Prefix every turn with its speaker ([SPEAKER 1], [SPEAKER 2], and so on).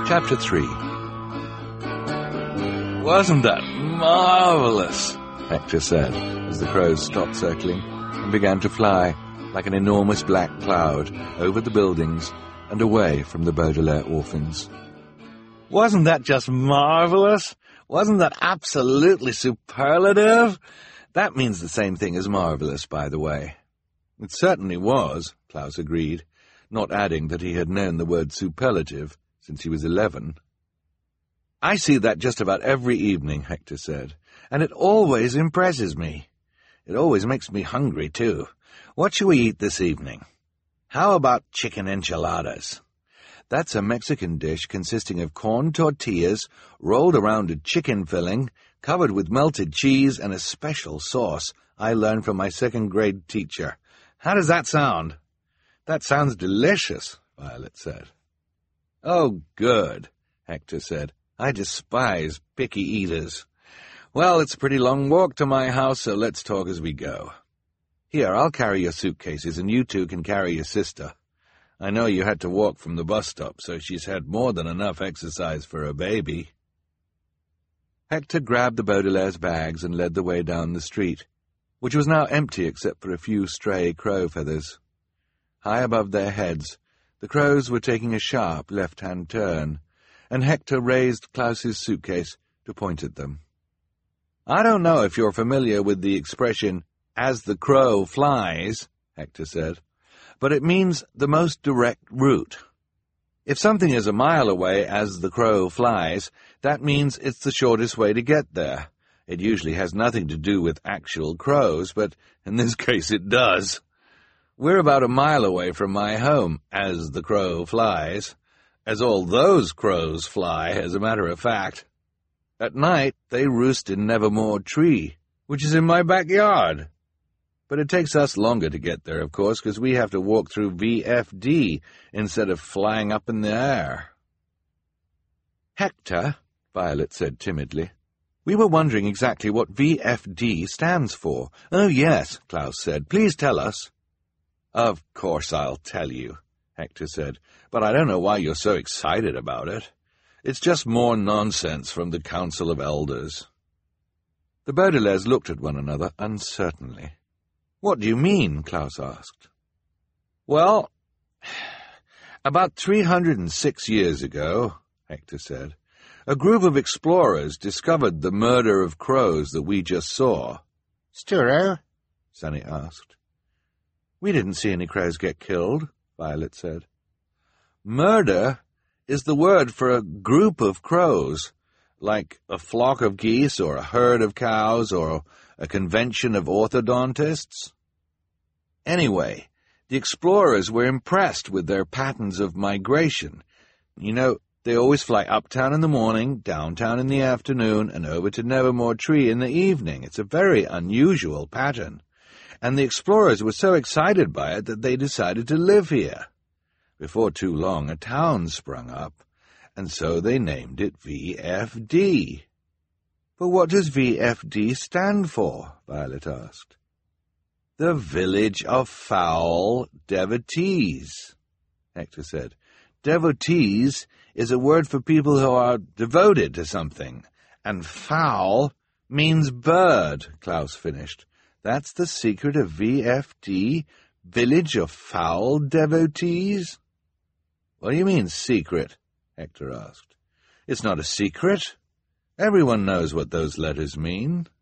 [SPEAKER 1] Chapter 3. "Wasn't that marvelous?" Hector said, as the crows stopped circling and began to fly like an enormous black cloud over the buildings and away from the Baudelaire orphans. "Wasn't that just marvelous? Wasn't that absolutely superlative?" That means the same thing as marvelous, by the way. "It certainly was," Klaus agreed, not adding that he had known the word superlative since he was 11. "I see that just about every evening," Hector said, "and it always impresses me. It always makes me hungry, too. What shall we eat this evening? How about chicken enchiladas? That's a Mexican dish consisting of corn tortillas rolled around a chicken filling, covered with melted cheese and a special sauce I learned from my second-grade teacher. How does that sound?" "That sounds delicious," Violet said. "Oh, good," Hector said. "I despise picky eaters. Well, it's a pretty long walk to my house, so let's talk as we go. Here, I'll carry your suitcases, and you two can carry your sister. I know you had to walk from the bus stop, so she's had more than enough exercise for a baby." Hector grabbed the Baudelaire's bags and led the way down the street, which was now empty except for a few stray crow feathers. High above their heads, the crows were taking a sharp left-hand turn, and Hector raised Klaus's suitcase to point at them. "I don't know if you're familiar with the expression, 'as the crow flies,'" Hector said, "but it means the most direct route. If something is a mile away as the crow flies, that means it's the shortest way to get there. It usually has nothing to do with actual crows, but in this case it does. We're about a mile away from my home, as the crow flies, as all those crows fly, as a matter of fact. At night, they roost in Nevermore Tree, which is in my backyard. But it takes us longer to get there, of course, because we have to walk through VFD instead of flying up in the air." "Hector," Violet said timidly, "we were wondering exactly what VFD stands for." "Oh, yes," Klaus said. "Please tell us." "Of course I'll tell you," Hector said, "but I don't know why you're so excited about it. It's just more nonsense from the Council of Elders." The Baudelaires looked at one another uncertainly. "What do you mean?" Klaus asked. "Well, about 306 years ago," Hector said, "a group of explorers discovered the murder of crows that we just saw." "Sturo?" Sonny asked. "We didn't see any crows get killed," Violet said. "Murder is the word for a group of crows, like a flock of geese or a herd of cows or a convention of orthodontists. Anyway, the explorers were impressed with their patterns of migration. You know, they always fly uptown in the morning, downtown in the afternoon, and over to Nevermore Tree in the evening. It's a very unusual pattern. And the explorers were so excited by it that they decided to live here. Before too long, a town sprung up, and so they named it VFD. "But what does VFD stand for?" Violet asked. "The Village of Foul Devotees," Hector said. "Devotees is a word for people who are devoted to something, and foul means bird," Klaus finished. "That's the secret of VFD, Village of Foul Devotees?" "What do you mean, secret?" Hector asked. "It's not a secret. Everyone knows what those letters mean."